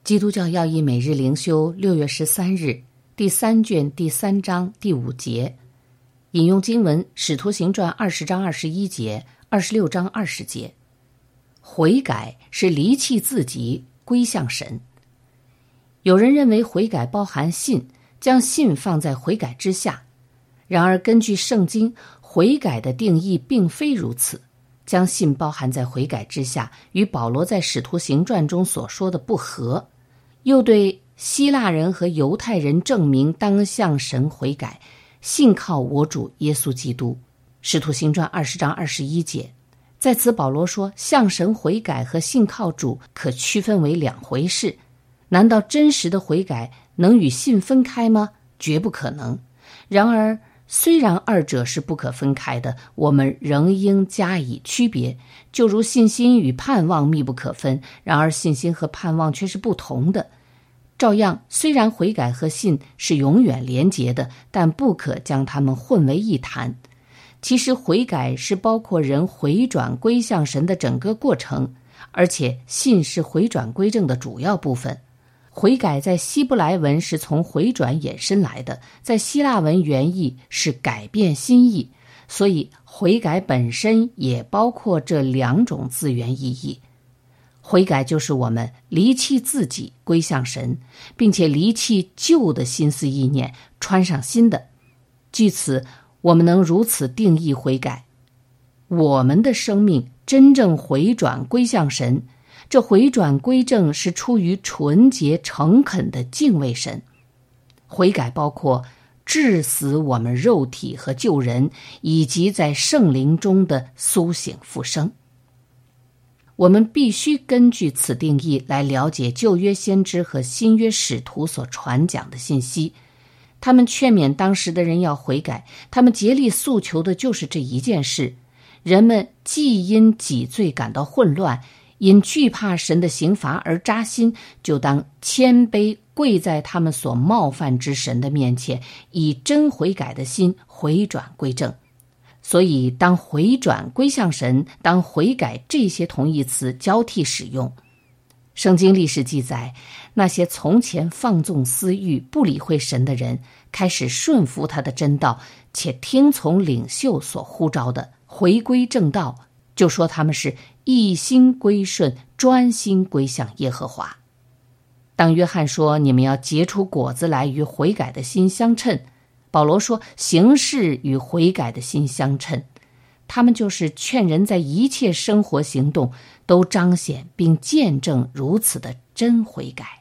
基督教要义每日灵修6月13日第3卷第3章第5节，引用经文《使徒行传》20章21节、26章20节。悔改是离弃自己，归向神。有人认为悔改包含信，将信放在悔改之下。然而根据圣经，悔改的定义并非如此。将信包含在悔改之下，与保罗在《使徒行传》中所说的不合。又对希腊人和犹太人证明当向神悔改，信靠我主耶稣基督。使徒行传20章21节。在此保罗说，向神悔改和信靠主可区分为两回事。难道真实的悔改能与信分开吗？绝不可能。然而虽然二者是不可分开的，我们仍应加以区别，就如信心与盼望密不可分，然而信心和盼望却是不同的。照样，虽然悔改和信是永远连结的，但不可将它们混为一谈。其实悔改是包括人回转归向神的整个过程，而且信是回转归正的主要部分。悔改在希伯来文是从回转衍生来的，在希腊文原意是改变心意，所以悔改本身也包括这两种字源意义。悔改就是我们离弃自己，归向神，并且离弃旧的心思意念，穿上新的。据此，我们能如此定义悔改：我们的生命真正回转归向神，这回转归正是出于纯洁诚恳的敬畏神。悔改包括治死我们肉体和旧人，以及在圣灵中的苏醒复生。我们必须根据此定义来了解旧约先知和新约使徒所传讲的信息。他们劝勉当时的人要悔改，他们竭力诉求的就是这一件事。人们既因己罪感到混乱，因惧怕神的刑罚而扎心，就当谦卑跪在他们所冒犯之神的面前，以真悔改的心回转归正。所以当回转归向神，当悔改这些同义词交替使用。圣经历史记载，那些从前放纵私欲不理会神的人，开始顺服他的真道，且听从领袖所呼召的回归正道，就说他们是一心归顺，专心归向耶和华。当约翰说你们要结出果子来与悔改的心相称，保罗说行事与悔改的心相称，他们就是劝人在一切生活行动都彰显并见证如此的真悔改。